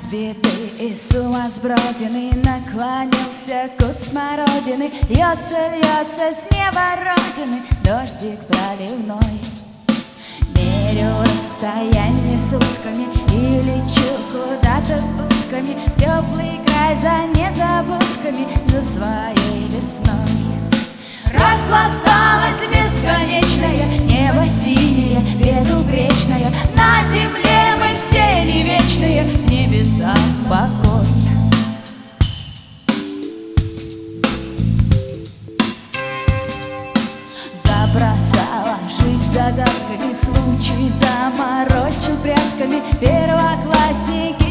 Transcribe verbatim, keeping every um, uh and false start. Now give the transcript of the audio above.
беды и сумасбродины наклонился куст смородины. Льется, льется с неба родины дождик проливной. Мерю расстояние сутками и лечу куда-то с утками в теплый край за незабудками, за своей весной. Распласталось бесконечное небо синее, безупречное. На земле мы все не вечные, в небесах покой. Забросала жизнь загадками, случай заморочил прядками. Первоклассники